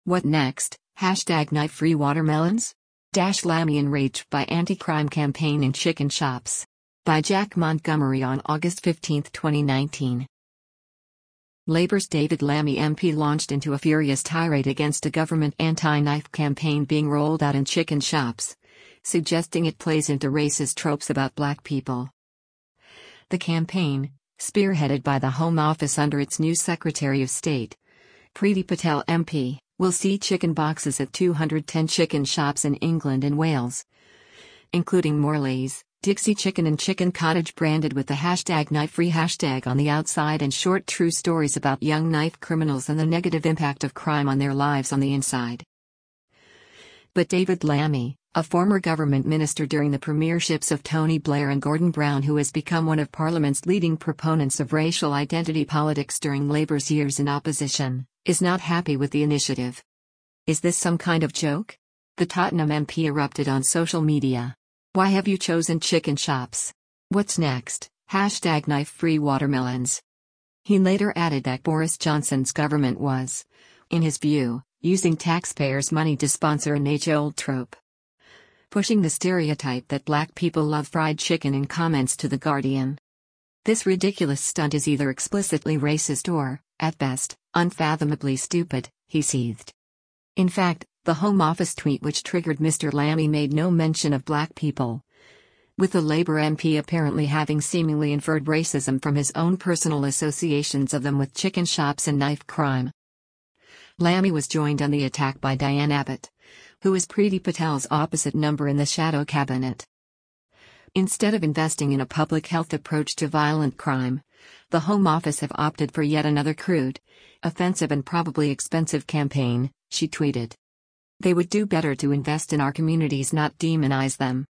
What next? Hashtag knife-free watermelons? Lammy enraged by anti-crime campaign in chicken shops. By Jack Montgomery on August 15, 2019. Labour's David Lammy MP launched into a furious tirade against a government anti-knife campaign being rolled out in chicken shops, suggesting it plays into racist tropes about black people. The campaign, spearheaded by the Home Office under its new Secretary of State, Priti Patel MP, will see chicken boxes at 210 chicken shops in England and Wales, including Morley's, Dixie Chicken and Chicken Cottage branded with the hashtag knife-free hashtag on the outside and short true stories about young knife criminals and the negative impact of crime on their lives on the inside. But David Lammy, a former government minister during the premierships of Tony Blair and Gordon Brown, who has become one of Parliament's leading proponents of racial identity politics during Labour's years in opposition, is not happy with the initiative. Is this some kind of joke? The Tottenham MP erupted on social media. Why have you chosen chicken shops? What's next? Hashtag knife-free watermelons. He later added that Boris Johnson's government was, in his view, using taxpayers' money to sponsor an age-old trope, pushing the stereotype that black people love fried chicken in comments to The Guardian. This ridiculous stunt is either explicitly racist or, at best, unfathomably stupid, he seethed. In fact, the Home Office tweet which triggered Mr. Lammy made no mention of black people, with the Labour MP apparently having seemingly inferred racism from his own personal associations of them with chicken shops and knife crime. Lammy was joined on the attack by Diane Abbott, who is Priti Patel's opposite number in the shadow cabinet. Instead of investing in a public health approach to violent crime, the Home Office have opted for yet another crude, offensive and probably expensive campaign, she tweeted. They would do better to invest in our communities, not demonize them.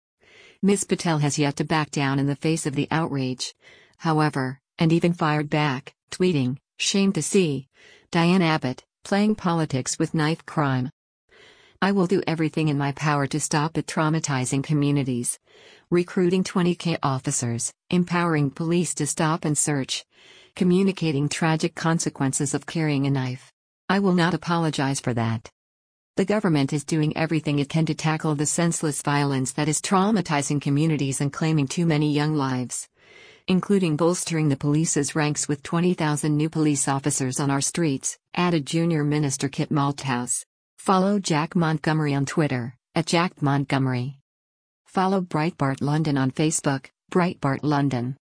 Ms. Patel has yet to back down in the face of the outrage, however, and even fired back, tweeting, "Shame to see Diane Abbott playing politics with knife crime. I will do everything in my power to stop it traumatizing communities, recruiting 20K officers, empowering police to stop and search, communicating tragic consequences of carrying a knife. I will not apologize for that. The government is doing everything it can to tackle the senseless violence that is traumatizing communities and claiming too many young lives, including bolstering the police's ranks with 20,000 new police officers on our streets," added Junior Minister Kit Malthouse. Follow Jack Montgomery on Twitter, @JackMontgomery. Follow Breitbart London on Facebook, Breitbart London.